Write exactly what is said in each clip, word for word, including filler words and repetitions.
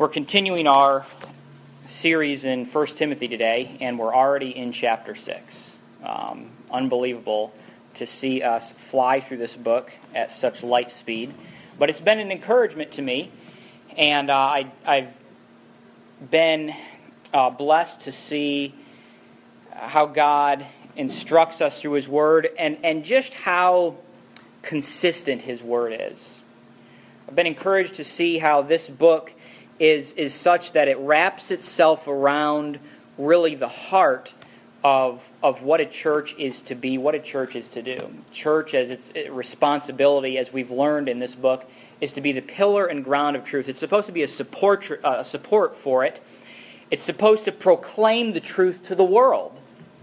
We're continuing our series in First Timothy today, and we're already in chapter six. Um, unbelievable to see us fly through this book at such light speed. But it's been an encouragement to me, and uh, I, I've been uh, blessed to see how God instructs us through His Word, and, and just how consistent His Word is. I've been encouraged to see how this book is, is such that it wraps itself around really the heart of, of what a church is to be, what a church is to do. Church, as its responsibility, as we've learned in this book, is to be the pillar and ground of truth. It's supposed to be a support, uh, support for it. It's supposed to proclaim the truth to the world.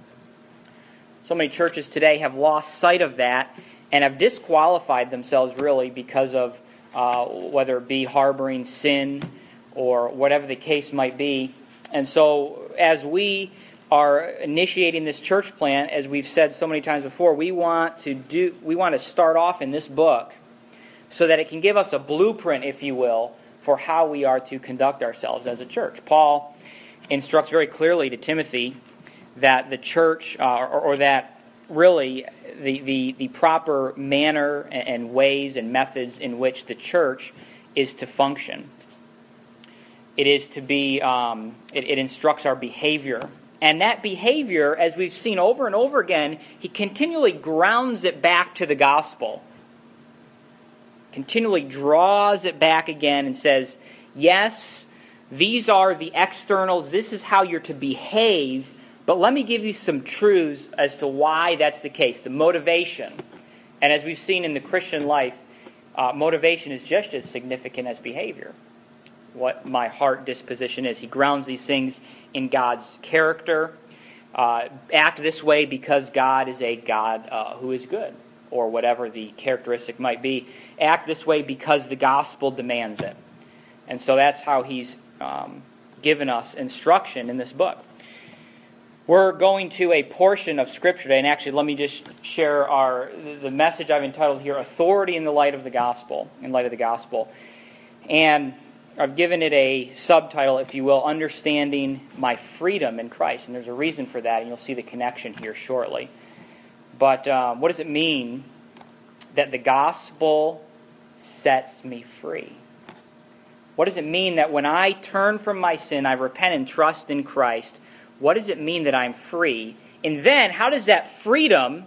So many churches today have lost sight of that and have disqualified themselves really because of uh, whether it be harboring sin or whatever the case might be. And so as we are initiating this church plan, as we've said so many times before, we want to do we want to start off in this book so that it can give us a blueprint, if you will, for how we are to conduct ourselves as a church. Paul instructs very clearly to Timothy that the church, uh, or, or that really the, the, the proper manner and ways and methods in which the church is to function. It is to be, um, it, it instructs our behavior. And that behavior, as we've seen over and over again, he continually grounds it back to the gospel. Continually draws it back again and says, yes, these are the externals, this is how you're to behave, but let me give you some truths as to why that's the case, the motivation. And as we've seen in the Christian life, uh, motivation is just as significant as behavior. What my heart disposition is. He grounds these things in God's character. Uh, act this way because God is a God uh, who is good, or whatever the characteristic might be. Act this way because the gospel demands it. And so that's how he's um, given us instruction in this book. We're going to a portion of Scripture today, and actually let me just share our the message I've entitled here, Authority in the Light of the Gospel, in light of the gospel. And I've given it a subtitle, if you will, Understanding My Freedom in Christ. And there's a reason for that, and you'll see the connection here shortly. But um, what does it mean that the gospel sets me free? What does it mean that when I turn from my sin, I repent and trust in Christ, what does it mean that I'm free? And then, how does that freedom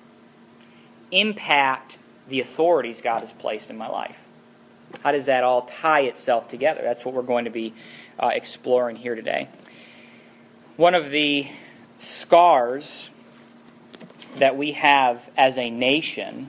impact the authorities God has placed in my life? How does that all tie itself together? That's what we're going to be uh, exploring here today. One of the scars that we have as a nation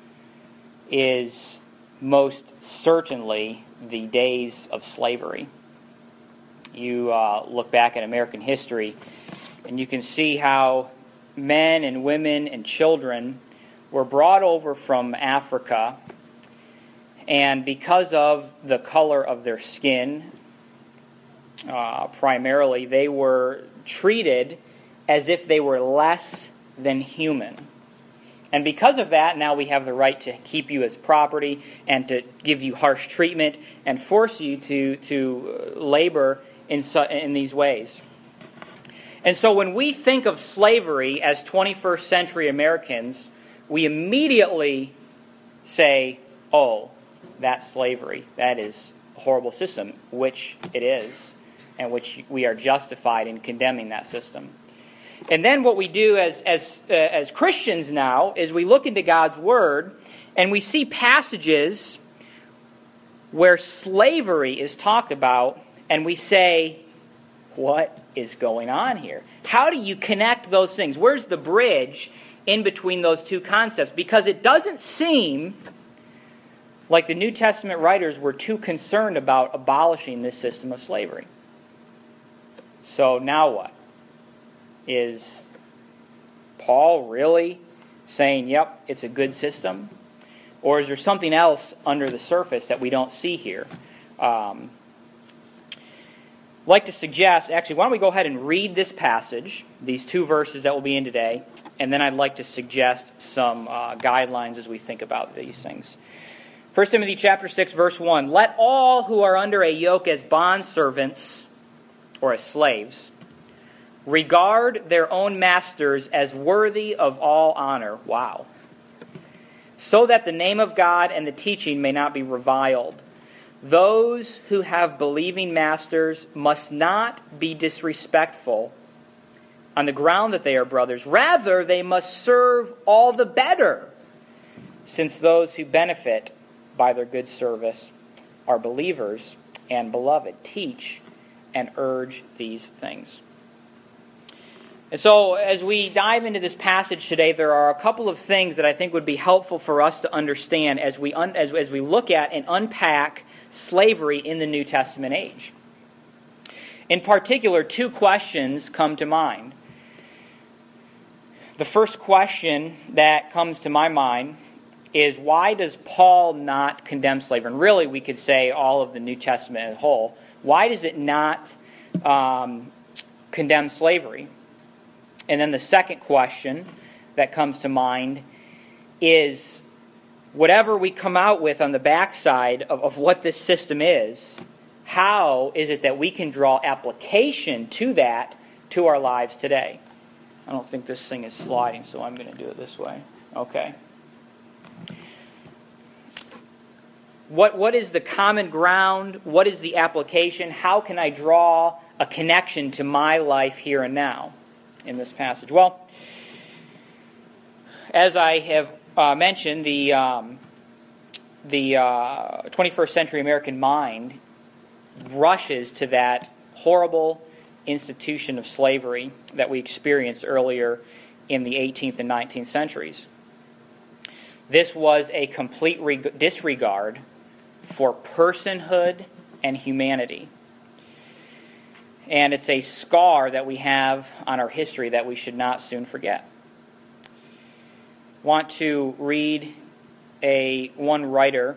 is most certainly the days of slavery. You uh, look back at American history, and you can see how men and women and children were brought over from Africa, and because of the color of their skin, uh, primarily, they were treated as if they were less than human. And because of that, now we have the right to keep you as property and to give you harsh treatment and force you to, to labor in, su- in these ways. And so when we think of slavery as twenty-first century Americans, we immediately say, oh, that's slavery. That is a horrible system, which it is, and which we are justified in condemning that system. And then what we do as as uh, as Christians now is we look into God's Word and we see passages where slavery is talked about, and we say, what is going on here? How do you connect those things? Where's the bridge in between those two concepts? Because it doesn't seem like the New Testament writers were too concerned about abolishing this system of slavery. So now what? Is Paul really saying, yep, it's a good system? Or is there something else under the surface that we don't see here? Um, I'd like to suggest, actually, why don't we go ahead and read this passage, these two verses that we'll be in today, and then I'd like to suggest some uh, guidelines as we think about these things. First Timothy chapter six, verse one. Let all who are under a yoke as bondservants, or as slaves, regard their own masters as worthy of all honor. Wow. So that the name of God and the teaching may not be reviled. Those who have believing masters must not be disrespectful on the ground that they are brothers. Rather, they must serve all the better, since those who benefit by their good service are believers and beloved. Teach and urge these things. And so, as we dive into this passage today, there are a couple of things that I think would be helpful for us to understand as we un- as, as we look at and unpack slavery in the New Testament age. In particular, two questions come to mind. The first question that comes to my mind is, why does Paul not condemn slavery? And really, we could say all of the New Testament as a whole. Why does it not um, condemn slavery? And then the second question that comes to mind is, whatever we come out with on the backside of, of what this system is, how is it that we can draw application to that to our lives today? I don't think this thing is sliding, so I'm going to do it this way. Okay. What What is the common ground? What is the application? How can I draw a connection to my life here and now in this passage? Well, as I have uh, mentioned, the um, the uh, twenty-first century American mind rushes to that horrible institution of slavery that we experienced earlier in the eighteenth and nineteenth centuries. This was a complete reg- disregard for personhood and humanity. And it's a scar that we have on our history that we should not soon forget. Want to read a one writer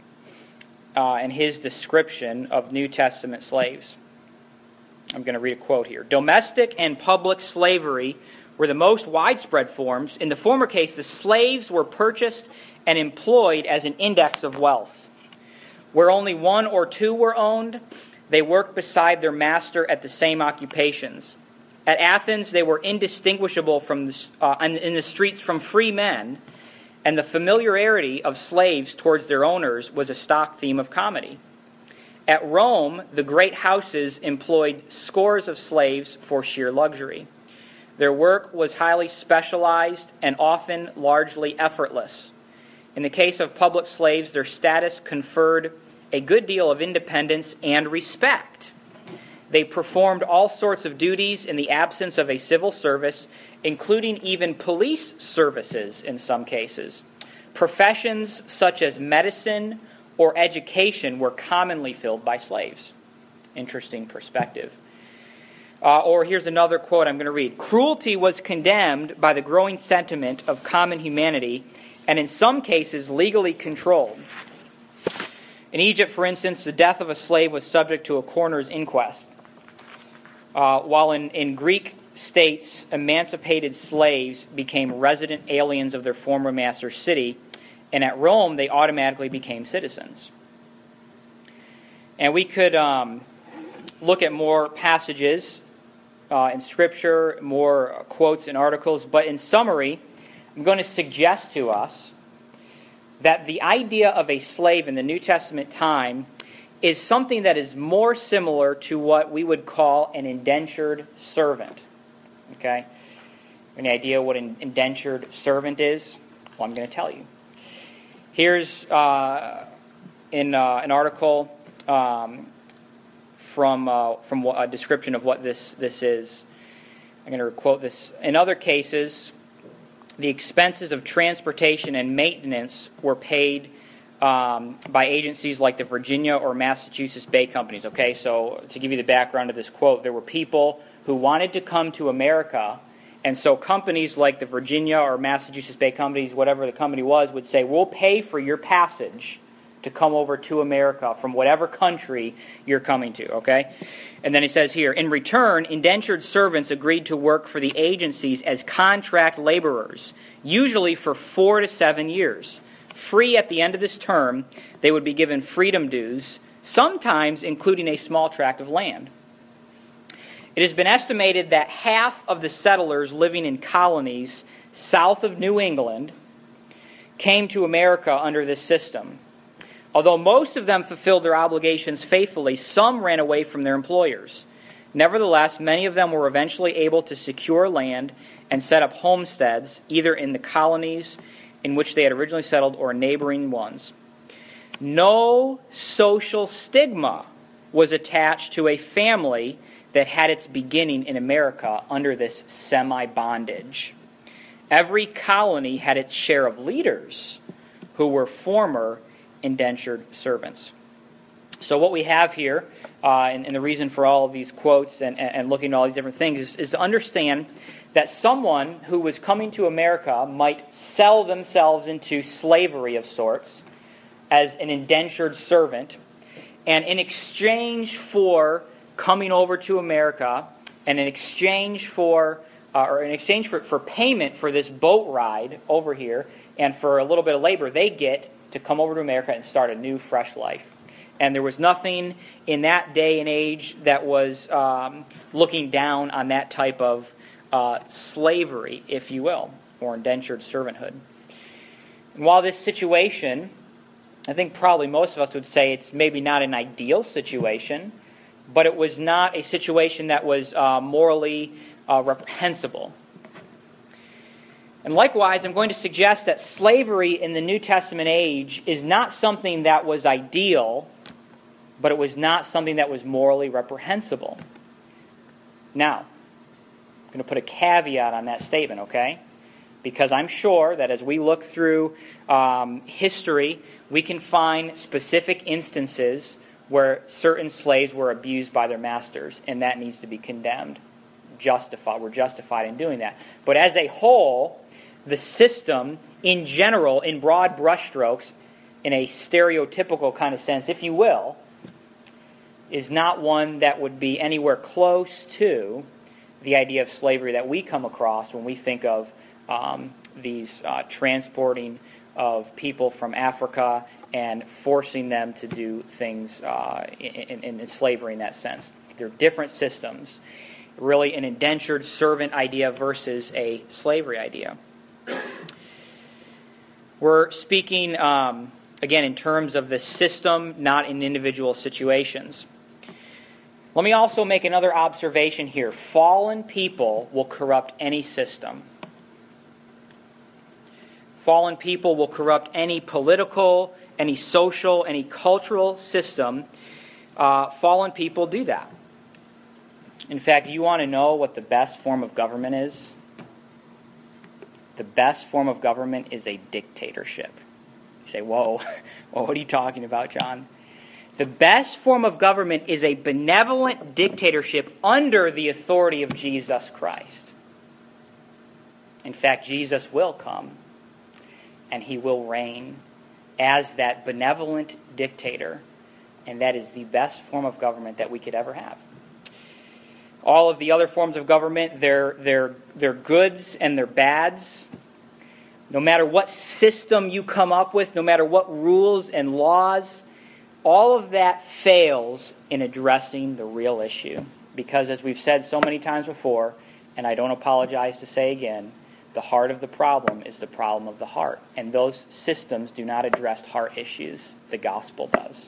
uh, and his description of New Testament slaves. I'm going to read a quote here. Domestic and public slavery were the most widespread forms. In the former case, the slaves were purchased and employed as an index of wealth. Where only one or two were owned, they worked beside their master at the same occupations. At Athens, they were indistinguishable from the, uh, in the streets from free men, and the familiarity of slaves towards their owners was a stock theme of comedy. At Rome, the great houses employed scores of slaves for sheer luxury. Their work was highly specialized and often largely effortless. In the case of public slaves, their status conferred a good deal of independence and respect. They performed all sorts of duties in the absence of a civil service, including even police services in some cases. Professions such as medicine or education were commonly filled by slaves. Interesting perspective. Uh, or here's another quote I'm going to read. Cruelty was condemned by the growing sentiment of common humanity, and in some cases legally controlled. In Egypt, for instance, the death of a slave was subject to a coroner's inquest. Uh, while in, in Greek states, emancipated slaves became resident aliens of their former master's city, and at Rome, they automatically became citizens. And we could um, look at more passages uh, in Scripture, more quotes and articles, but in summary, I'm going to suggest to us that the idea of a slave in the New Testament time is something that is more similar to what we would call an indentured servant. Okay? Any idea what an indentured servant is? Well, I'm going to tell you. Here's uh, in uh, an article um, from uh, from a description of what this this is. I'm going to quote this. In other cases, the expenses of transportation and maintenance were paid um, by agencies like the Virginia or Massachusetts Bay Companies. Okay, so to give you the background of this quote, there were people who wanted to come to America, and so companies like the Virginia or Massachusetts Bay Companies, whatever the company was, would say, we'll pay for your passage to come over to America from whatever country you're coming to, okay? And then it says here, in return, indentured servants agreed to work for the agencies as contract laborers, usually for four to seven years. free at the end of this term, they would be given freedom dues, sometimes including a small tract of land. It has been estimated that half of the settlers living in colonies south of New England came to America under this system. Although most of them fulfilled their obligations faithfully, some ran away from their employers. Nevertheless, many of them were eventually able to secure land and set up homesteads, either in the colonies in which they had originally settled or neighboring ones. No social stigma was attached to a family that had its beginning in America under this semi-bondage. Every colony had its share of leaders who were former indentured servants. So what we have here, uh, and, and the reason for all of these quotes and, and looking at all these different things, is, is to understand that someone who was coming to America might sell themselves into slavery of sorts as an indentured servant, and in exchange for coming over to America, and in exchange for uh, or in exchange for, for payment for this boat ride over here, and for a little bit of labor, they get to come over to America and start a new, fresh life. And there was nothing in that day and age that was um, looking down on that type of uh, slavery, if you will, or indentured servanthood. And while this situation, I think probably most of us would say it's maybe not an ideal situation, but it was not a situation that was uh, morally uh, reprehensible. And likewise, I'm going to suggest that slavery in the New Testament age is not something that was ideal, but it was not something that was morally reprehensible. Now, I'm going to put a caveat on that statement, okay? Because I'm sure that as we look through um, history, we can find specific instances where certain slaves were abused by their masters, and that needs to be condemned. Justified. We're justified in doing that. But as a whole, the system, in general, in broad brushstrokes, in a stereotypical kind of sense, if you will, is not one that would be anywhere close to the idea of slavery that we come across when we think of um, these uh, transporting of people from Africa and forcing them to do things uh, in, in, in slavery in that sense. They're different systems. Really an indentured servant idea versus a slavery idea. We're speaking, um, again, in terms of the system, not in individual situations. Let me also make another observation here. Fallen people will corrupt any system. Fallen people will corrupt any political, any social, any cultural system. Uh, fallen people do that. In fact, you want to know what the best form of government is? The best form of government is a dictatorship. You say, whoa, well, what are you talking about, John? The best form of government is a benevolent dictatorship under the authority of Jesus Christ. In fact, Jesus will come, and he will reign as that benevolent dictator, and that is the best form of government that we could ever have. All of the other forms of government, they're, they're, they're goods and they're bads. No matter what system you come up with, no matter what rules and laws, all of that fails in addressing the real issue. Because as we've said so many times before, and I don't apologize to say again, the heart of the problem is the problem of the heart. And those systems do not address heart issues. The gospel does.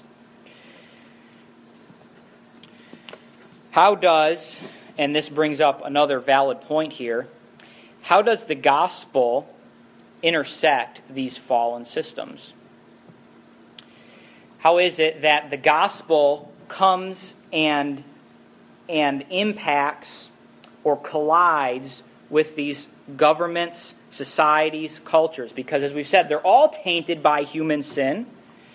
How does, and this brings up another valid point here, how does the gospel intersect these fallen systems? How is it that the gospel comes and, and impacts or collides with these governments, societies, cultures? Because as we've said, they're all tainted by human sin.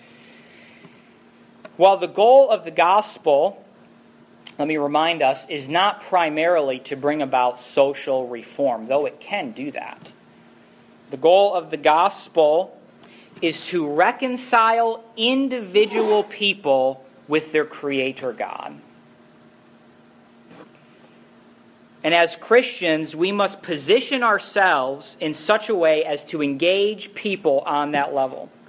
While the goal of the gospel, let me remind us, is not primarily to bring about social reform, though it can do that. The goal of the gospel is to reconcile individual people with their Creator God. And as Christians, we must position ourselves in such a way as to engage people on that level.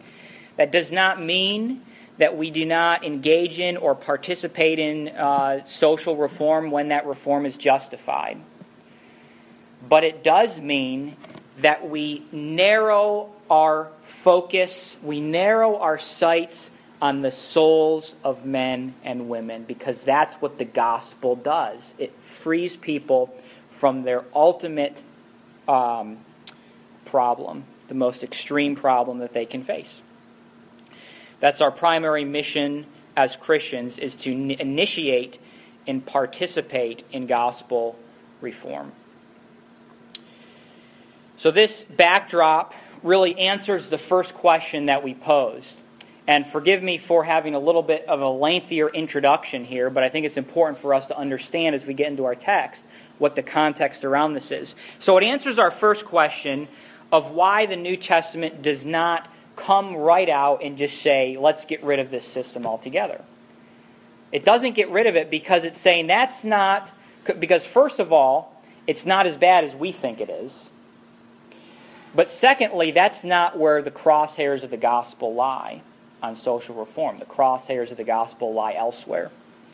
That does not mean that we do not engage in or participate in uh, social reform when that reform is justified. But it does mean that we narrow our focus, we narrow our sights on the souls of men and women, because that's what the gospel does. It frees people from their ultimate um, problem, the most extreme problem that they can face. That's our primary mission as Christians, is to n- initiate and participate in gospel reform. So this backdrop really answers the first question that we posed. And forgive me for having a little bit of a lengthier introduction here, but I think it's important for us to understand as we get into our text what the context around this is. So it answers our first question of why the New Testament does not come right out and just say, let's get rid of this system altogether. It doesn't get rid of it because it's saying that's not, because first of all, it's not as bad as we think it is. But secondly, that's not where the crosshairs of the gospel lie on social reform. The crosshairs of the gospel lie elsewhere.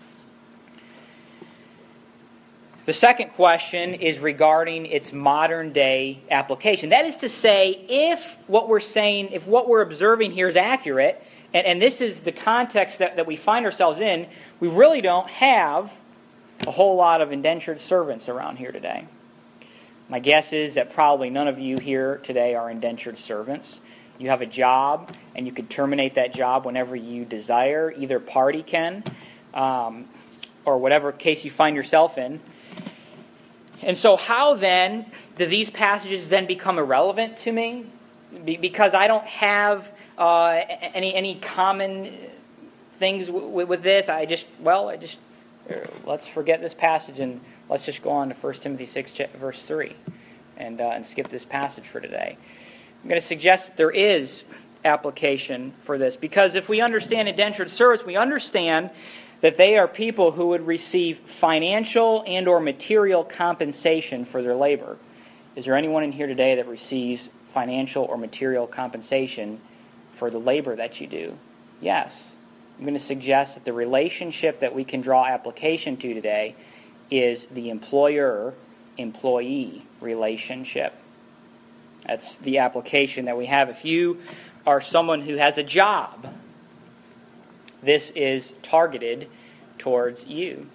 The second question is regarding its modern day application. That is to say, if what we're saying, if what we're observing here is accurate, and, and this is the context that, that we find ourselves in, we really don't have a whole lot of indentured servants around here today. My guess is that probably none of you here today are indentured servants. You have a job, and you can terminate that job whenever you desire. Either party can, um, or whatever case you find yourself in. And so how then do these passages then become irrelevant to me? Be- because I don't have uh, any any common things w- w- with this. I just, well, I just, uh, let's forget this passage and let's just go on to First Timothy six, verse three, and, uh, and skip this passage for today. I'm going to suggest that there is application for this, because if we understand indentured servants, we understand that they are people who would receive financial and or material compensation for their labor. Is there anyone in here today that receives financial or material compensation for the labor that you do? Yes. I'm going to suggest that the relationship that we can draw application to today is the employer-employee relationship. That's the application that we have. If you are someone who has a job, this is targeted towards you.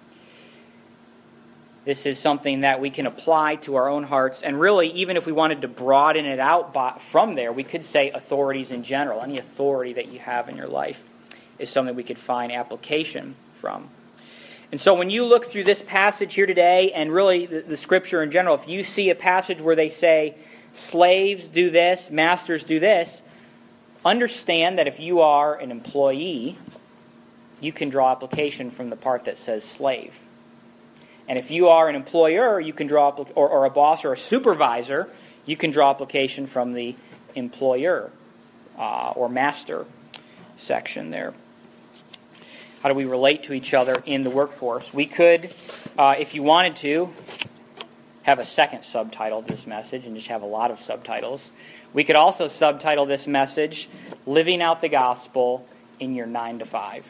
This is something that we can apply to our own hearts. And really, even if we wanted to broaden it out from there, we could say authorities in general. Any authority that you have in your life is something we could find application from. And so when you look through this passage here today, and really the, the Scripture in general, if you see a passage where they say, slaves do this, masters do this, understand that if you are an employee, you can draw application from the part that says slave. And if you are an employer, you can draw, or, or a boss or a supervisor, you can draw application from the employer uh, or master section there. How do we relate to each other in the workforce? We could, uh, if you wanted to, have a second subtitle to this message and just have a lot of subtitles. We could also subtitle this message, Living Out the Gospel in Your nine to five.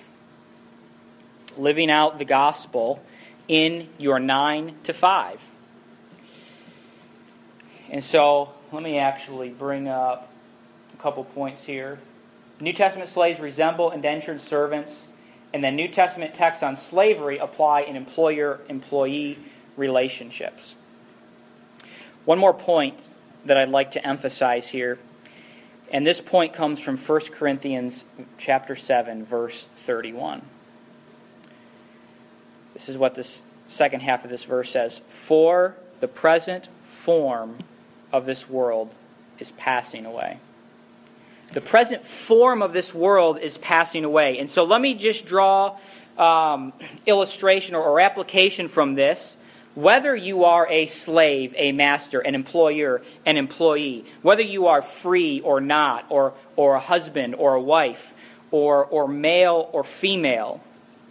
Living out the gospel in your nine to five. And so, let me actually bring up a couple points here. New Testament slaves resemble indentured servants, and the New Testament texts on slavery apply in employer-employee relationships. One more point that I'd like to emphasize here, and this point comes from First Corinthians chapter seven, verse thirty-one. This is what this second half of this verse says. For the present form of this world is passing away. The present form of this world is passing away. And so let me just draw um, illustration or, or application from this. Whether you are a slave, a master, an employer, an employee, whether you are free or not, or, or a husband or a wife, or, or male or female,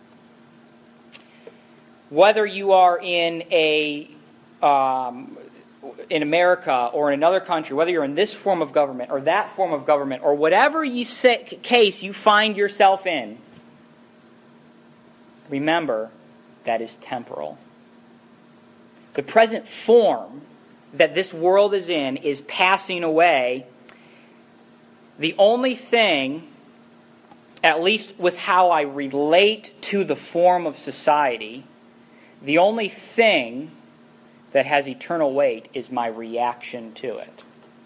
whether you are in a um, in America or in another country, whether you're in this form of government or that form of government or whatever you say, case you find yourself in, remember that is temporal. The present form that this world is in is passing away. The only thing, at least with how I relate to the form of society, the only thing that has eternal weight is my reaction to it.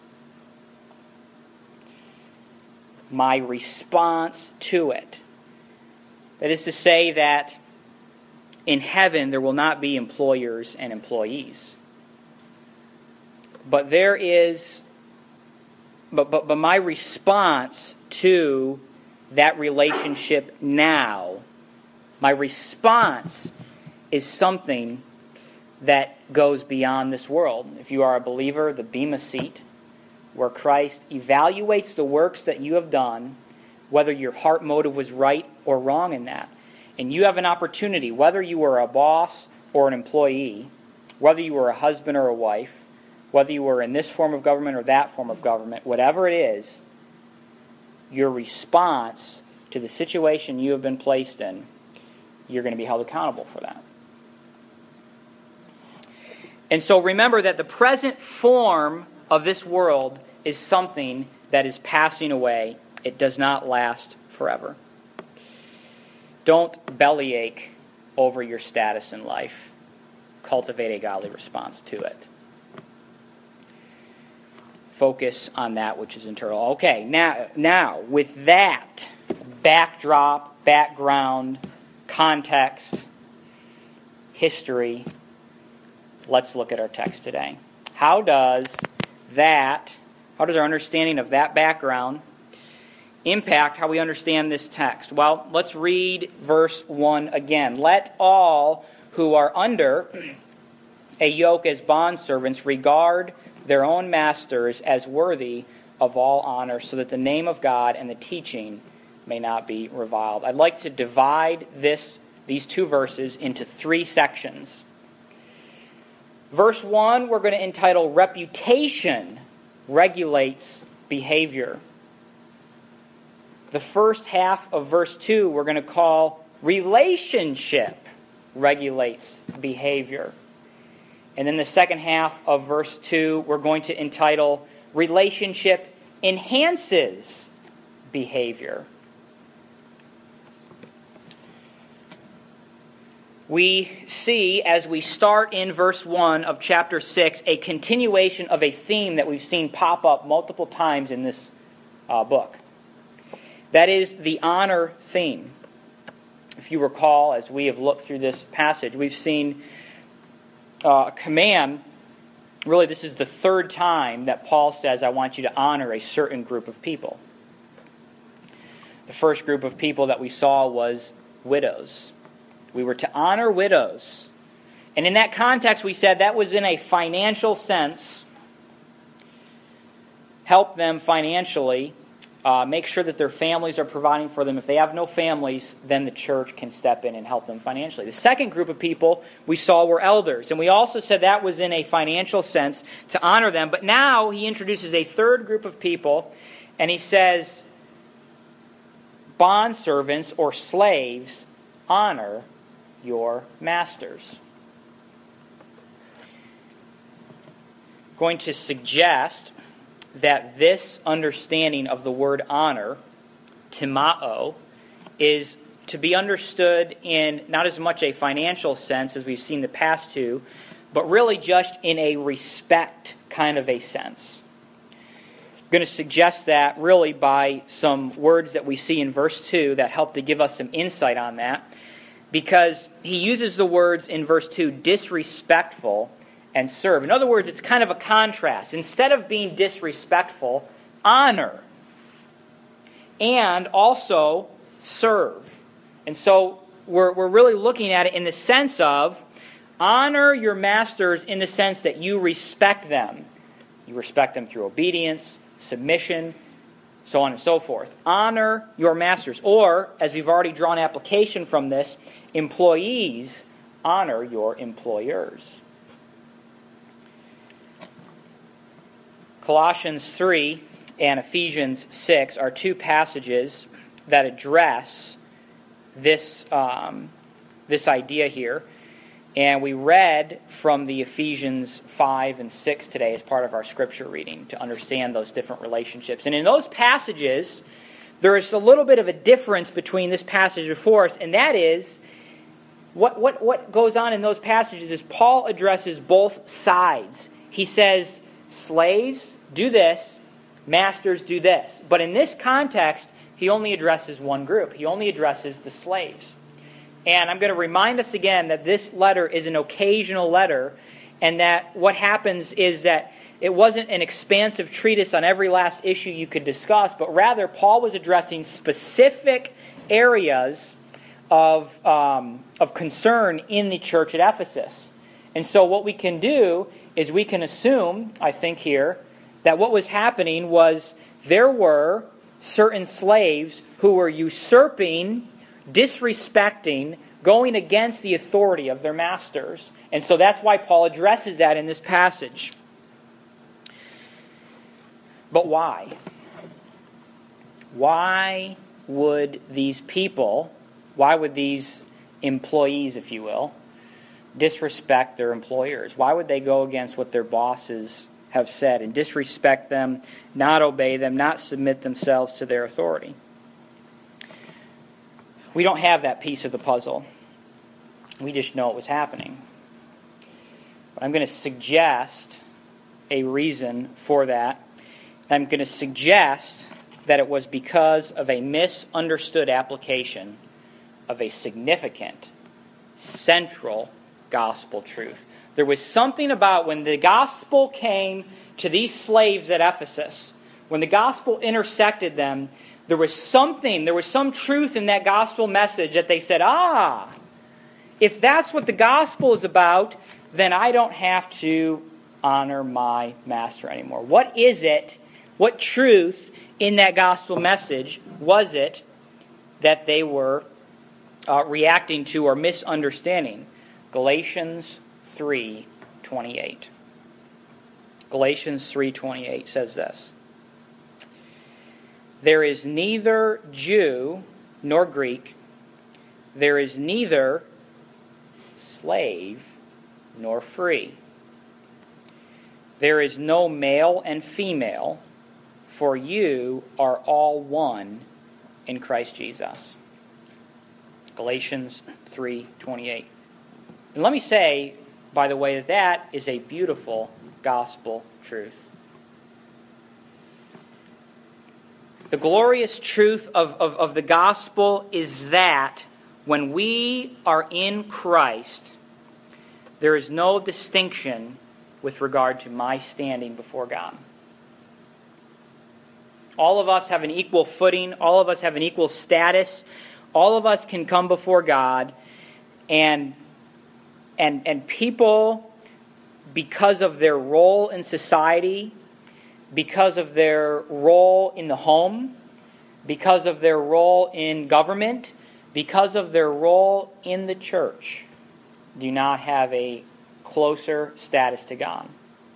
My response to it. That is to say that in heaven there will not be employers and employees. But there is, but, but, but my response to that relationship now, my response is something that goes beyond this world. If you are a believer, the Bema seat, where Christ evaluates the works that you have done, whether your heart motive was right or wrong in that. And you have an opportunity, whether you were a boss or an employee, whether you were a husband or a wife, whether you were in this form of government or that form of government, whatever it is, your response to the situation you have been placed in, you're going to be held accountable for that. And so remember that the present form of this world is something that is passing away. It does not last forever. Don't bellyache over your status in life. Cultivate a godly response to it. Focus on that which is internal. Okay, now, now with that backdrop, background, context, history, let's look at our text today. How does that, how does our understanding of that background impact how we understand this text? Well, let's read verse one again. Let all who are under a yoke as bondservants regard their own masters as worthy of all honor, so that the name of God and the teaching may not be reviled. I'd like to divide this these two verses into three sections. Verse one, we're going to entitle Reputation Regulates Behavior. The first half of verse two, we're going to call Relationship Regulates Behavior. And then the second half of verse two, we're going to entitle Relationship Enhances Behavior. We see, as we start in verse one of chapter six, a continuation of a theme that we've seen pop up multiple times in this uh, book. That is the honor theme. If you recall, as we have looked through this passage, we've seen uh, a command. Really, this is the third time that Paul says, I want you to honor a certain group of people. The first group of people that we saw was widows. We were to honor widows. And in that context, we said that was in a financial sense. Help them financially. Uh, make sure that their families are providing for them. If they have no families, then the church can step in and help them financially. The second group of people we saw were elders. And we also said that was in a financial sense to honor them. But now he introduces a third group of people. And he says, bondservants or slaves, honor your masters. I'm going to suggest that this understanding of the word honor, timao, is to be understood in not as much a financial sense as we've seen the past two, but really just in a respect kind of a sense. I'm going to suggest that really by some words that we see in verse two that help to give us some insight on that, because he uses the words in verse two, disrespectful and serve. In other words, it's kind of a contrast. Instead of being disrespectful, honor. And also serve. And so we're, we're really looking at it in the sense of honor your masters in the sense that you respect them. You respect them through obedience, submission, so on and so forth. Honor your masters. Or, as we've already drawn application from this, employees, honor your employers. Colossians three and Ephesians six are two passages that address this, um, this idea here. And we read from the Ephesians five and six today as part of our scripture reading to understand those different relationships. And in those passages, there is a little bit of a difference between this passage before us, and that is, what, what, what goes on in those passages is Paul addresses both sides. He says, slaves, do this, masters, do this. But in this context, he only addresses one group. He only addresses the slaves. And I'm going to remind us again that this letter is an occasional letter, and that what happens is that it wasn't an expansive treatise on every last issue you could discuss, but rather Paul was addressing specific areas of, um, of concern in the church at Ephesus. And so what we can do is we can assume, I think here, that what was happening was there were certain slaves who were usurping, disrespecting, going against the authority of their masters. And so that's why Paul addresses that in this passage. But why? Why would these people, why would these employees, if you will, disrespect their employers? Why would they go against what their bosses have said and disrespect them, not obey them, not submit themselves to their authority? We don't have that piece of the puzzle. We just know it was happening. But I'm going to suggest a reason for that. I'm going to suggest that it was because of a misunderstood application of a significant, central gospel truth. There was something about when the gospel came to these slaves at Ephesus, when the gospel intersected them, there was something, there was some truth in that gospel message that they said, ah, if that's what the gospel is about, then I don't have to honor my master anymore. What is it, what truth in that gospel message was it that they were uh, reacting to or misunderstanding? Galatians three twenty-eight. Galatians three twenty-eight says this. There is neither Jew nor Greek. There is neither slave nor free. There is no male and female, for you are all one in Christ Jesus. Galatians three twenty-eight. And let me say, by the way, that that is a beautiful gospel truth. The glorious truth of, of, of the gospel is that when we are in Christ, there is no distinction with regard to my standing before God. All of us have an equal footing. All of us have an equal status. All of us can come before God, and and and people, because of their role in society, because of their role in the home, because of their role in government, because of their role in the church, do not have a closer status to God.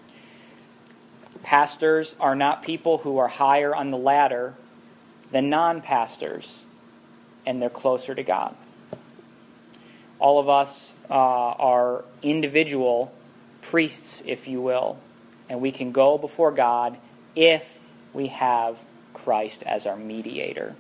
Pastors are not people who are higher on the ladder than non-pastors, and they're closer to God. All of us uh, are individual priests, if you will, and we can go before God if we have Christ as our mediator.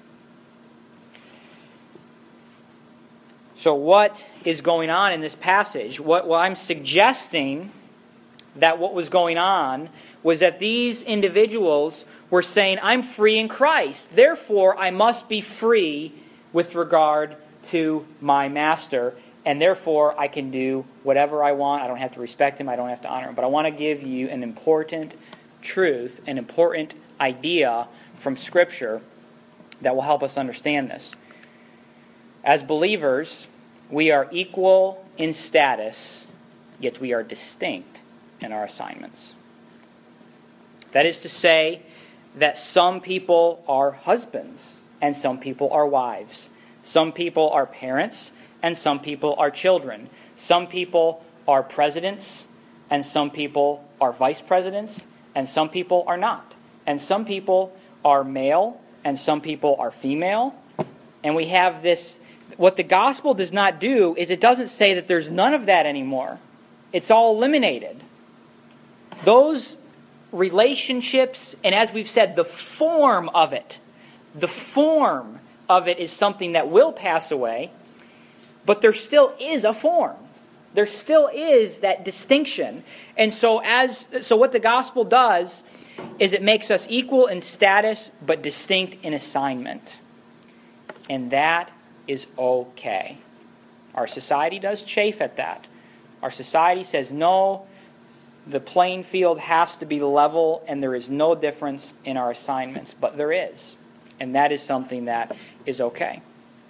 So what is going on in this passage? What, well, I'm suggesting that what was going on was that these individuals were saying, I'm free in Christ, therefore I must be free with regard to my master, and therefore I can do whatever I want. I don't have to respect him, I don't have to honor him. But I want to give you an important truth, an important idea from Scripture that will help us understand this. As believers, we are equal in status, yet we are distinct in our assignments. That is to say that some people are husbands and some people are wives. Some people are parents and some people are children. Some people are presidents and some people are vice presidents. and some people are not. And some people are male, and some people are female. And we have this, what the gospel does not do is it doesn't say that there's none of that anymore. It's all eliminated. Those relationships, and as we've said, the form of it, the form of it is something that will pass away, but there still is a form. There still is that distinction. And so as so what the gospel does is it makes us equal in status but distinct in assignment. And that is okay. Our society does chafe at that. Our society says, no, the playing field has to be level and there is no difference in our assignments. But there is. And that is something that is okay.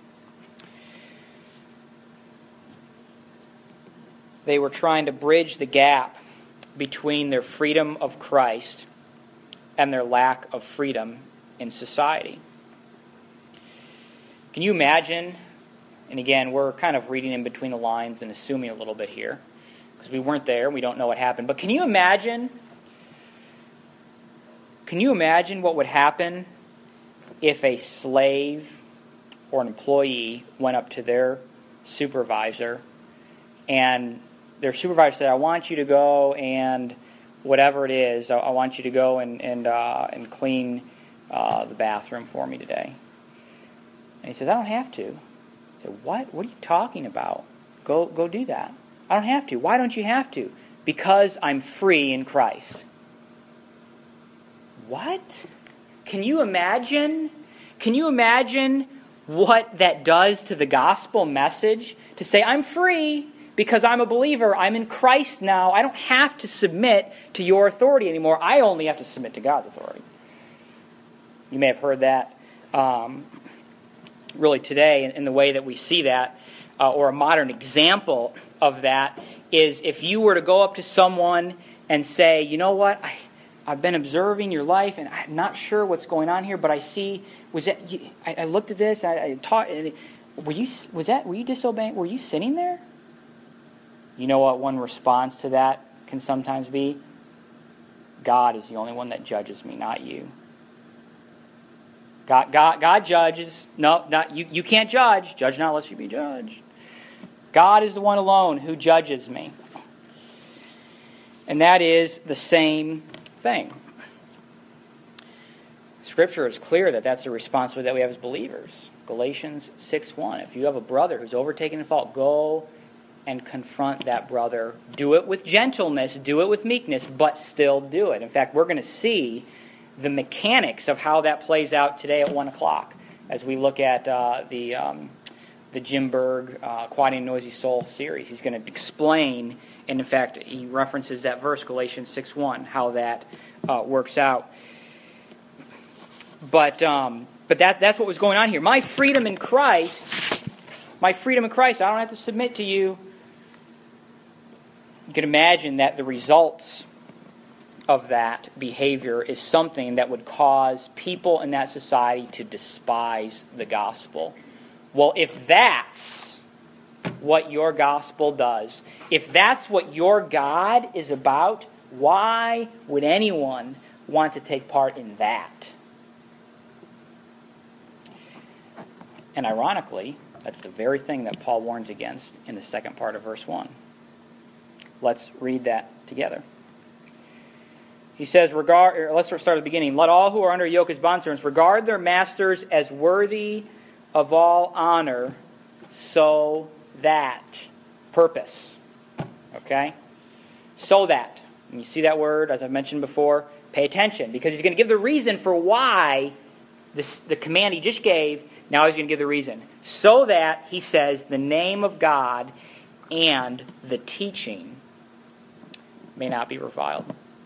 They were trying to bridge the gap between their freedom of Christ and their lack of freedom in society. Can you imagine, and again, we're kind of reading in between the lines and assuming a little bit here, because we weren't there, we don't know what happened, but can you imagine, can you imagine what would happen if a slave or an employee went up to their supervisor and their supervisor said, I want you to go and whatever it is, I, I want you to go and and, uh, and clean uh, the bathroom for me today. And he says, I don't have to. I said, what? What are you talking about? Go, go do that. I don't have to. Why don't you have to? Because I'm free in Christ. What? Can you imagine? Can you imagine what that does to the gospel message? To say, I'm free because I'm a believer. I'm in Christ now. I don't have to submit to your authority anymore. I only have to submit to God's authority. You may have heard that um, really today in, in the way that we see that, uh, or a modern example of that is if you were to go up to someone and say, you know what, I, I've been observing your life and I'm not sure what's going on here, but I see, was that, you, I, I looked at this, I, I taught, were you, was that, were you disobeying, were you sinning there? You know what one response to that can sometimes be? God is the only one that judges me, not you. God, God, God judges. No, not you. You can't judge. Judge not lest you be judged. God is the one alone who judges me. And that is the same thing. Scripture is clear that that's a responsibility that we have as believers. Galatians six one. If you have a brother who's overtaken in fault, go and confront that brother. Do it with gentleness, do it with meekness, but still do it. In fact, we're going to see the mechanics of how that plays out today at one o'clock as we look at uh, the um, the Jim Berg uh, Quieting a Noisy Soul series. He's going to explain, and in fact, he references that verse, Galatians six one, how that uh, works out. But um, but that, that's what was going on here. My freedom in Christ, my freedom in Christ, I don't have to submit to you. You can imagine that the results of that behavior is something that would cause people in that society to despise the gospel. Well, if that's what your gospel does, if that's what your God is about, why would anyone want to take part in that? And ironically, that's the very thing that Paul warns against in the second part of verse one. Let's read that together. He says, regard, let's start at the beginning. Let all who are under yoke as bondservants regard their masters as worthy of all honor, so that. Purpose. Okay? So that. And you see that word, as I've mentioned before, pay attention, because he's going to give the reason for why this, the command he just gave, now he's going to give the reason. So that, he says, the name of God and the teaching may not be reviled.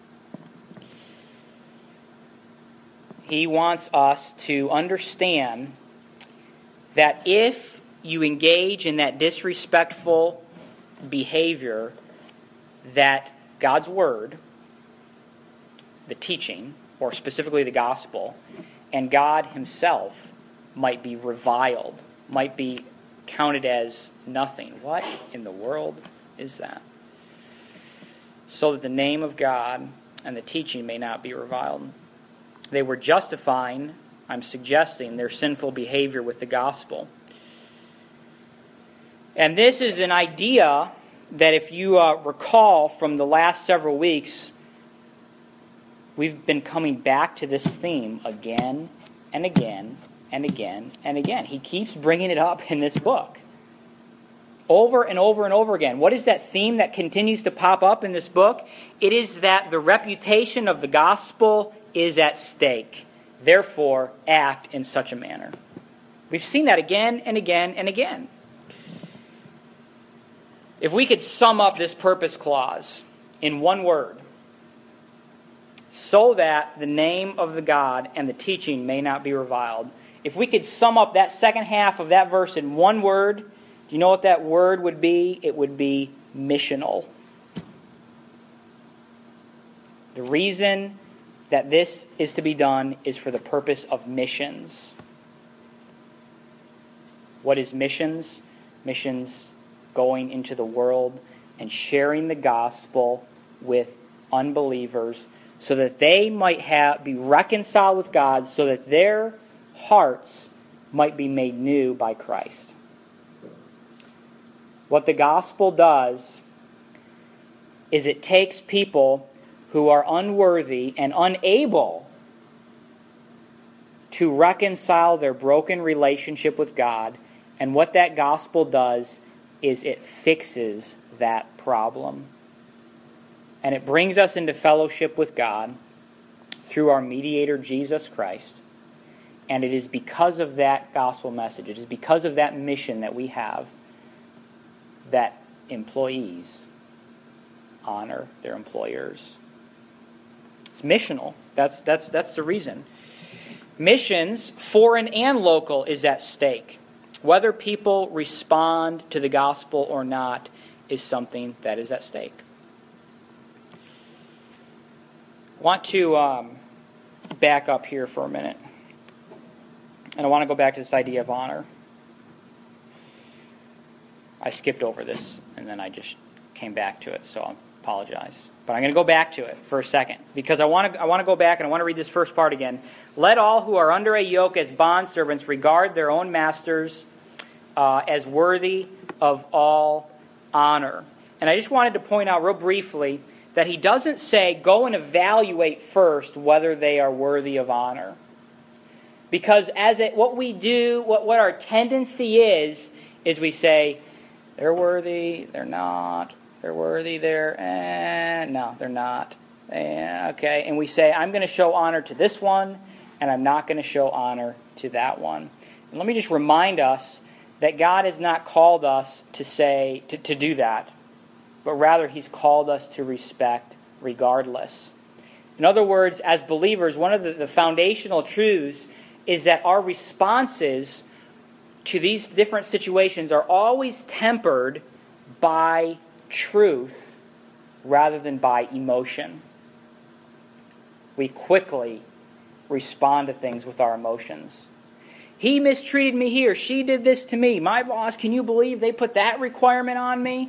He wants us to understand that if you engage in that disrespectful behavior, that God's Word, the teaching, or specifically the gospel, and God Himself might be reviled, might be counted as nothing. What in the world is that? So that the name of God and the teaching may not be reviled. They were justifying, I'm suggesting, their sinful behavior with the gospel. And this is an idea that, if you uh, recall from the last several weeks, we've been coming back to this theme again and again and again and again. He keeps bringing it up in this book. Over and over and over again. What is that theme that continues to pop up in this book? It is that the reputation of the gospel is at stake. Therefore, act in such a manner. We've seen that again and again and again. If we could sum up this purpose clause in one word, so that the name of the God and the teaching may not be reviled. If we could sum up that second half of that verse in one word, do you know what that word would be? It would be missional. The reason that this is to be done is for the purpose of missions. What is missions? Missions going into the world and sharing the gospel with unbelievers so that they might have be reconciled with God, so that their hearts might be made new by Christ. What the gospel does is it takes people who are unworthy and unable to reconcile their broken relationship with God, and what that gospel does is it fixes that problem. And it brings us into fellowship with God through our mediator, Jesus Christ. And it is because of that gospel message, it is because of that mission that we have, that employees honor their employers. It's missional. That's, that's, that's the reason. Missions, foreign and local, is at stake. Whether people respond to the gospel or not is something that is at stake. I want to um, back up here for a minute. And I want to go back to this idea of honor. I skipped over this, and then I just came back to it, so I apologize. But I'm going to go back to it for a second, because I want to I want to go back and I want to read this first part again. Let all who are under a yoke as bondservants regard their own masters uh, as worthy of all honor. And I just wanted to point out real briefly that he doesn't say, go and evaluate first whether they are worthy of honor. Because as it, what we do, what, what our tendency is, is we say, they're worthy, they're not, they're worthy, they're, eh, no, they're not. Eh, okay, and we say, I'm going to show honor to this one, and I'm not going to show honor to that one. And let me just remind us that God has not called us to say, to, to do that, but rather He's called us to respect regardless. In other words, as believers, one of the, the foundational truths is that our responses to these different situations are always tempered by truth rather than by emotion. We quickly respond to things with our emotions. He mistreated me here. She did this to me. My boss, can you believe they put that requirement on me?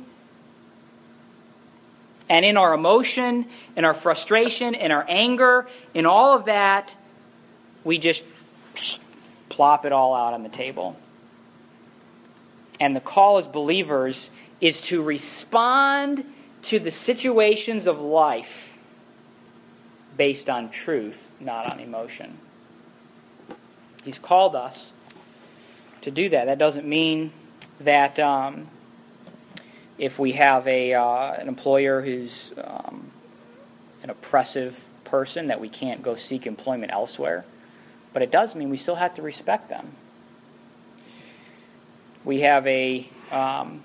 And in our emotion, in our frustration, in our anger, in all of that, we just plop it all out on the table. And the call as believers is to respond to the situations of life based on truth, not on emotion. He's called us to do that. That doesn't mean that um, if we have a uh, an employer who's um, an oppressive person that we can't go seek employment elsewhere. But it does mean we still have to respect them. We have a um,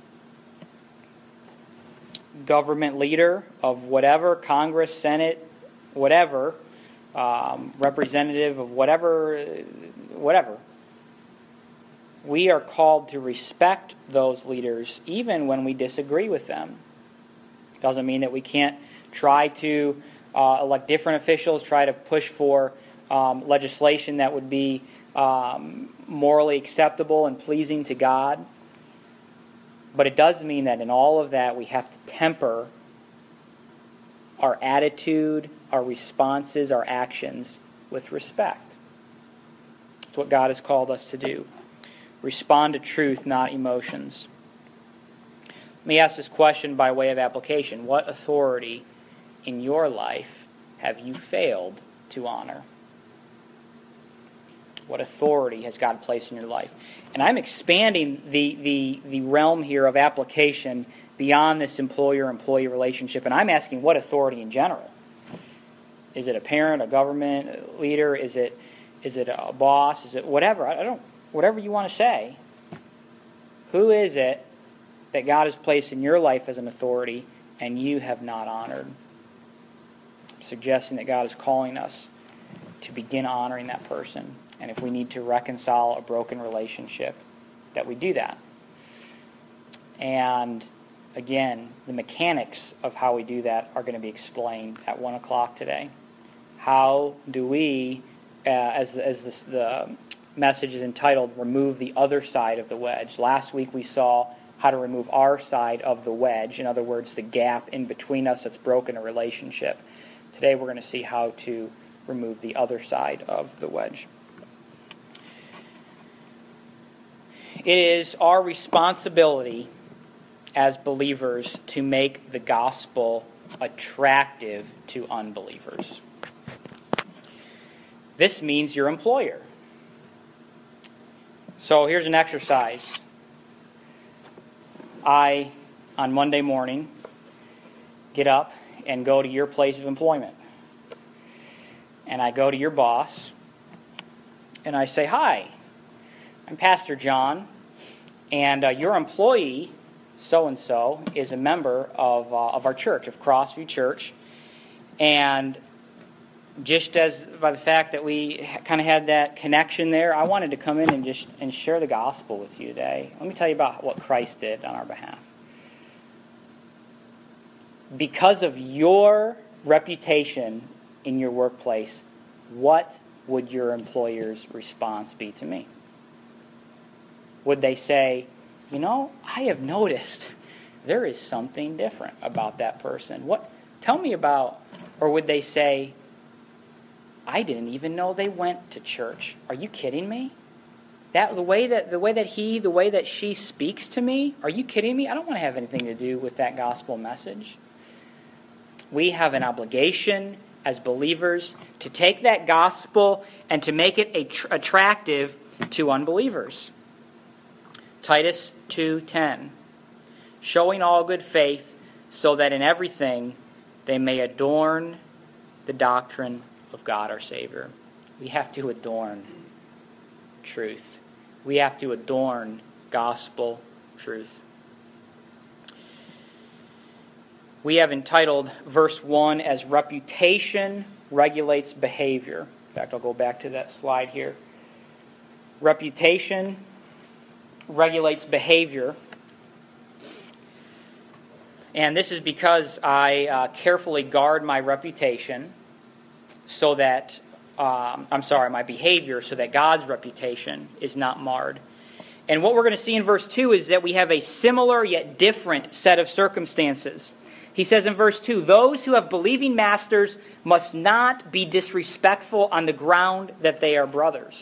government leader of whatever, Congress, Senate, whatever, um, representative of whatever, whatever. We are called to respect those leaders even when we disagree with them. Doesn't mean that we can't try to uh, elect different officials, try to push for um, legislation that would be um, morally acceptable and pleasing to God. But it does mean that in all of that we have to temper our attitude, our responses, our actions with respect. That's what God has called us to do. Respond to truth, not emotions. Let me ask this question by way of application. What authority in your life have you failed to honor? What authority has God placed in your life? And I'm expanding the, the, the realm here of application beyond this employer-employee relationship, and I'm asking what authority in general? Is it a parent, a government leader? Is it is it a boss? Is it whatever? I don't. Whatever you want to say. Who is it that God has placed in your life as an authority and you have not honored? I'm suggesting that God is calling us to begin honoring that person. And if we need to reconcile a broken relationship, that we do that. And again, the mechanics of how we do that are going to be explained at one o'clock today. How do we, uh, as, as this, the message is entitled, remove the other side of the wedge. Last week we saw how to remove our side of the wedge. In other words, the gap in between us that's broken a relationship. Today we're going to see how to remove the other side of the wedge. It is our responsibility as believers to make the gospel attractive to unbelievers. This means your employer. So here's an exercise. I, on Monday morning, get up and go to your place of employment. And I go to your boss, and I say, "Hi, I'm Pastor John, and uh, your employee, so-and-so, is a member of uh, of our church, of Crossview Church. And just as by the fact that we kind of had that connection there, I wanted to come in and just and share the gospel with you today. Let me tell you about what Christ did on our behalf. Because of your reputation in your workplace, what would your employer's response be to me? Would they say, you know, I have noticed there is something different about that person. What? Tell me about, or would they say, I didn't even know they went to church. Are you kidding me? That the way that the way that he, the way that she speaks to me, are you kidding me? I don't want to have anything to do with that gospel message. We have an obligation as believers to take that gospel and to make it a, attractive to unbelievers. Titus two ten, showing all good faith, so that in everything they may adorn the doctrine of God our Savior. We have to adorn truth. We have to adorn gospel truth. We have entitled verse one as Reputation Regulates Behavior. In fact, I'll go back to that slide here. Reputation regulates behavior. And this is because I uh, carefully guard my reputation so that, um, I'm sorry, my behavior, so that God's reputation is not marred. And what we're going to see in verse two is that we have a similar yet different set of circumstances. He says in verse two, those who have believing masters must not be disrespectful on the ground that they are brothers.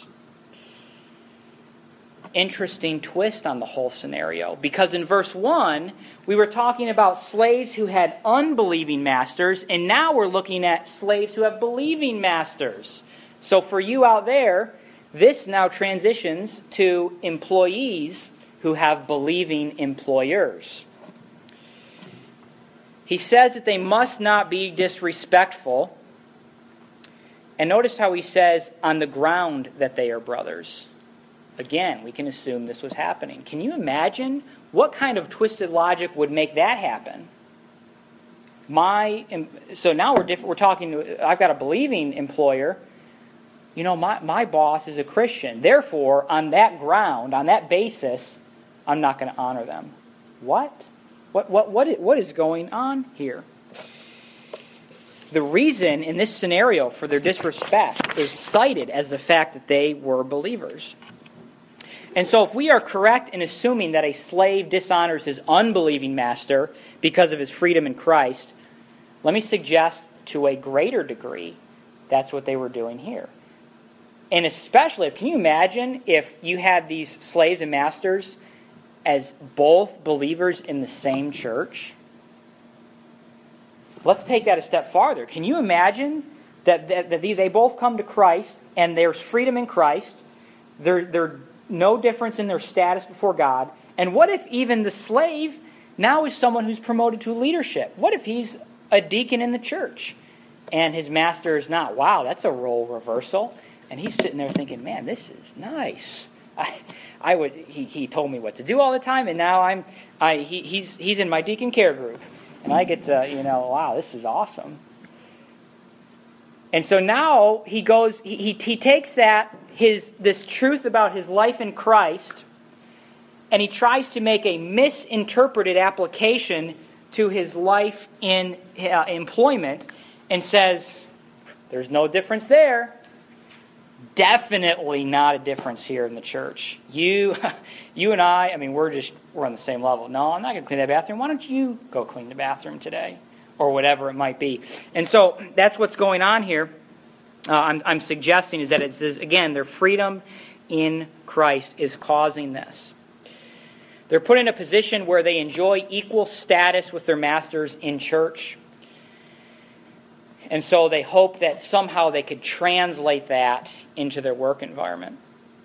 Interesting twist on the whole scenario, because in verse one, we were talking about slaves who had unbelieving masters, and now we're looking at slaves who have believing masters. So for you out there, this now transitions to employees who have believing employers. He says that they must not be disrespectful. And notice how he says, on the ground that they are brothers. Again, we can assume this was happening. Can you imagine what kind of twisted logic would make that happen? My so now we're diff- we're talking to, I've got a believing employer. You know, my, my boss is a Christian. Therefore, on that ground, on that basis, I'm not going to honor them. What? What what what is, what is going on here? The reason in this scenario for their disrespect is cited as the fact that they were believers. And so if we are correct in assuming that a slave dishonors his unbelieving master because of his freedom in Christ, Let me suggest to a greater degree that's what they were doing here. And especially, can you imagine if you had these slaves and masters as both believers in the same church? Let's take that a step farther. Can you imagine that, that, that they both come to Christ and there's freedom in Christ? There, there's no difference in their status before God. And what if even the slave now is someone who's promoted to leadership? What if he's a deacon in the church and his master is not? Wow, that's a role reversal. And he's sitting there thinking, man, this is nice. I, I would. He, he told me what to do all the time, and now I'm. I he, he's he's in my deacon care group, and I get to, you know, wow, this is awesome. And so now he goes. He he, he takes that his this truth about his life in Christ, and he tries to make a misinterpreted application to his life in uh, employment, and says, "There's no difference there." Definitely not a difference here in the church. You you and I, I mean, we're just, we're on the same level. No, I'm not going to clean that bathroom. Why don't you go clean the bathroom today? Or whatever it might be. And so that's what's going on here. Uh, I'm, I'm suggesting is that it's, again, their freedom in Christ is causing this. They're put in a position where they enjoy equal status with their masters in church. And so they hope that somehow they could translate that into their work environment.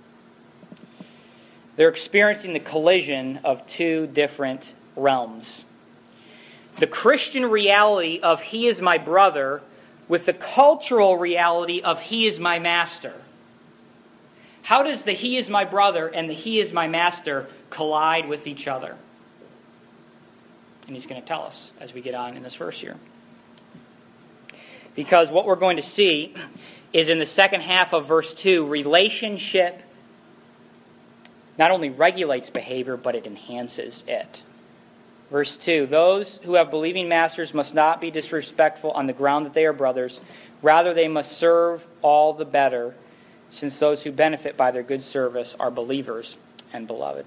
They're experiencing the collision of two different realms. The Christian reality of he is my brother with the cultural reality of he is my master. How does the he is my brother and the he is my master collide with each other? And he's going to tell us as we get on in this verse here. Because what we're going to see is in the second half of verse two, relationship not only regulates behavior, but it enhances it. Verse two, those who have believing masters must not be disrespectful on the ground that they are brothers. Rather, they must serve all the better, since those who benefit by their good service are believers and beloved.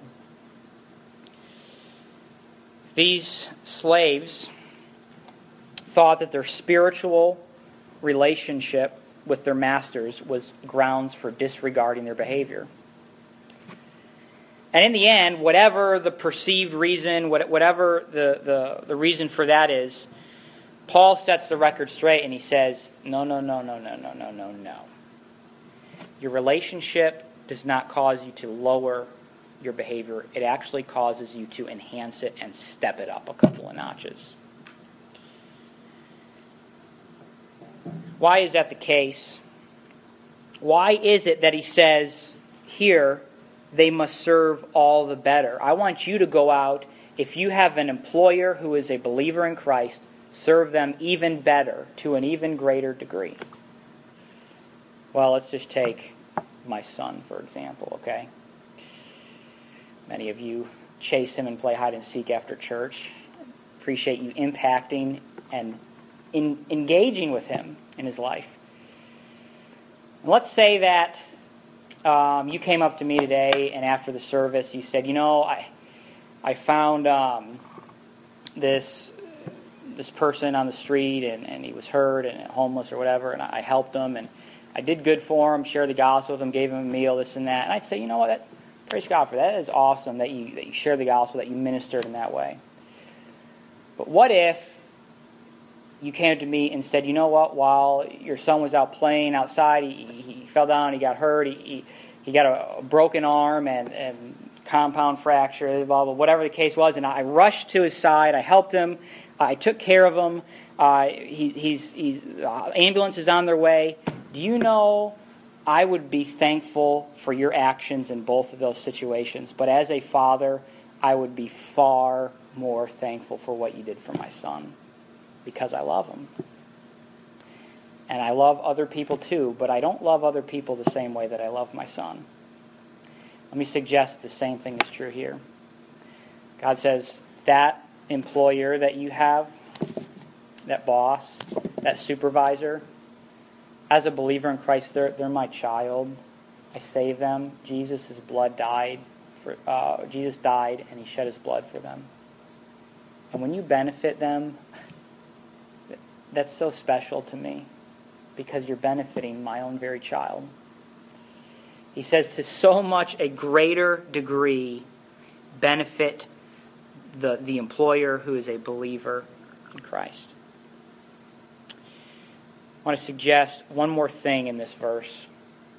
These slaves thought that their spiritual relationship with their masters was grounds for disregarding their behavior. And in the end, whatever the perceived reason, whatever the, the, the reason for that is, Paul sets the record straight and he says, no, no, no, no, no, no, no, no, no. Your relationship does not cause you to lower your behavior. It actually causes you to enhance it and step it up a couple of notches. Why is that the case? Why is it that he says here, they must serve all the better? I want you to go out, if you have an employer who is a believer in Christ, serve them even better, to an even greater degree. Well, let's just take my son, for example, okay? Many of you chase him and play hide and seek after church. Appreciate you impacting and in, engaging with him in his life. And let's say that um, you came up to me today and after the service you said, you know, I I found um, this this person on the street and, and he was hurt and homeless or whatever, and I helped him and I did good for him, shared the gospel with him, gave him a meal, this and that. And I'd say, you know what, that, praise God for that. That is awesome that you that you shared the gospel, that you ministered in that way. But what if you came to me and said, you know what, while your son was out playing outside, he, he fell down, he got hurt, he he, he got a, a broken arm and, and compound fracture, blah, blah, whatever the case was, and I rushed to his side, I helped him, I took care of him, uh, he, he's, he's uh, ambulance is on their way. Do you know, I would be thankful for your actions in both of those situations, but as a father, I would be far more thankful for what you did for my son, because I love him. And I love other people too, but I don't love other people the same way that I love my son. Let me suggest the same thing is true here. God says, that employer that you have, that boss, that supervisor, as a believer in Christ, they're, they're my child. I save them. Jesus' blood died. For, uh, Jesus died and he shed his blood for them. And when you benefit them, that's so special to me because you're benefiting my own very child. He says to so much a greater degree benefit the, the employer who is a believer in Christ. I want to suggest one more thing in this verse.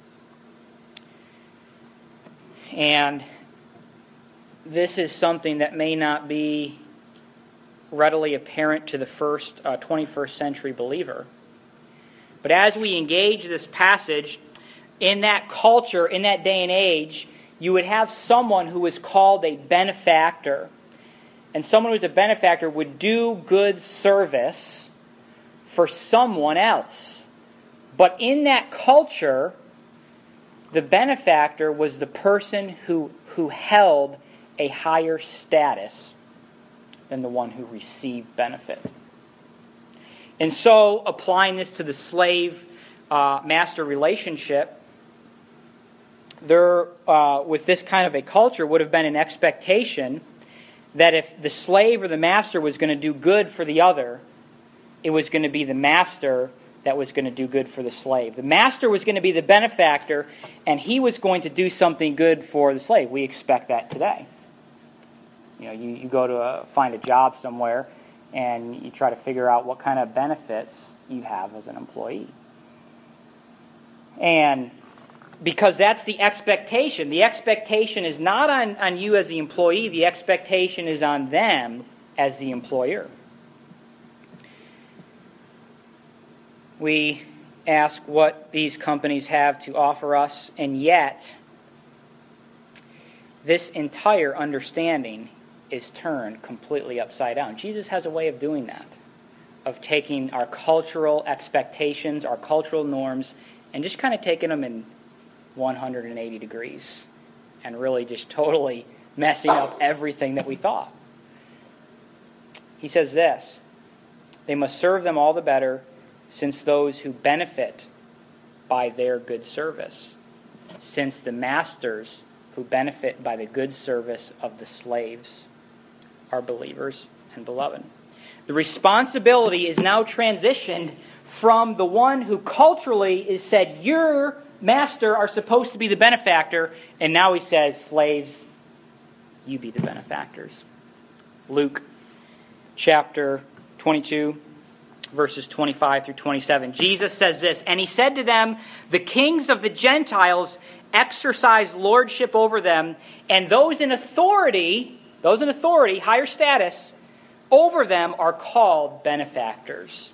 And this is something that may not be readily apparent to the first uh, twenty-first century believer. But as we engage this passage, in that culture, in that day and age, you would have someone who was called a benefactor. And someone who was a benefactor would do good service for someone else. But in that culture, the benefactor was the person who, who held a higher status than the one who received benefit. And so, applying this to the slave-master uh, relationship, there, uh, with this kind of a culture, would have been an expectation that if the slave or the master was going to do good for the other, it was going to be the master that was going to do good for the slave. The master was going to be the benefactor, and he was going to do something good for the slave. We expect that today. You know, you, you go to a, find a job somewhere, and you try to figure out what kind of benefits you have as an employee. And because that's the expectation. The expectation is not on, on you as the employee. The expectation is on them as the employer. We ask what these companies have to offer us, and yet this entire understanding is turned completely upside down. Jesus has a way of doing that, of taking our cultural expectations, our cultural norms, and just kind of taking them in one hundred eighty degrees and really just totally messing up everything that we thought. He says this, they must serve them all the better, since those who benefit by their good service, since the masters who benefit by the good service of the slaves are believers and beloved. The responsibility is now transitioned from the one who culturally is said, your master are supposed to be the benefactor, and now he says, slaves, you be the benefactors. Luke chapter twenty-two, verses twenty-five through twenty-seven. Jesus says this, and he said to them, the kings of the Gentiles exercise lordship over them, and those in authority, those in authority, higher status, over them are called benefactors.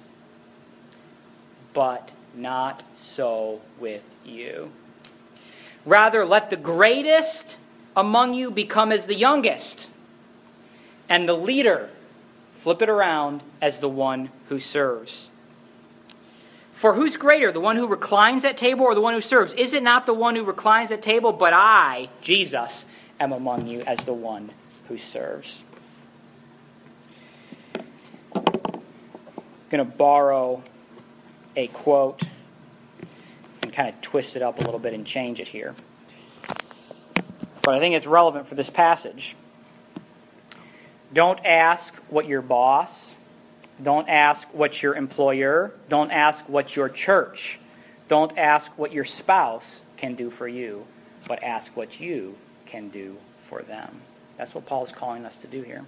But not so with you. Rather, let the greatest among you become as the youngest, and the leader, flip it around, as the one who serves. For who's greater, the one who reclines at table or the one who serves? Is it not the one who reclines at table? But I, Jesus, am among you as the one who serves. I'm going to borrow a quote and kind of twist it up a little bit and change it here. But I think it's relevant for this passage. Don't ask what your boss, don't ask what your employer, don't ask what your church, don't ask what your spouse can do for you, but ask what you can do for them. That's what Paul is calling us to do here.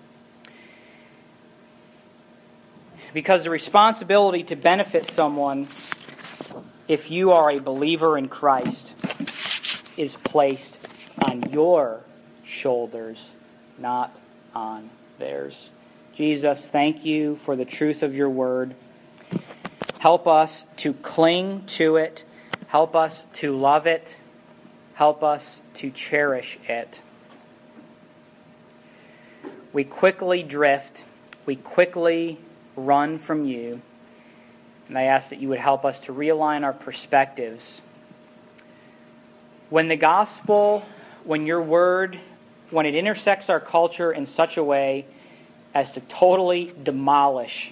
Because the responsibility to benefit someone, if you are a believer in Christ, is placed on your shoulders, not on theirs. Jesus, thank you for the truth of your word. Help us to cling to it. Help us to love it. Help us to cherish it. We quickly drift. We quickly run from you. And I ask that you would help us to realign our perspectives. When the gospel, when your word, when it intersects our culture in such a way as to totally demolish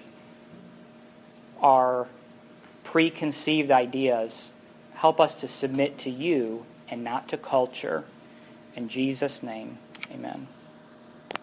our preconceived ideas, help us to submit to you and not to culture. In Jesus' name, amen.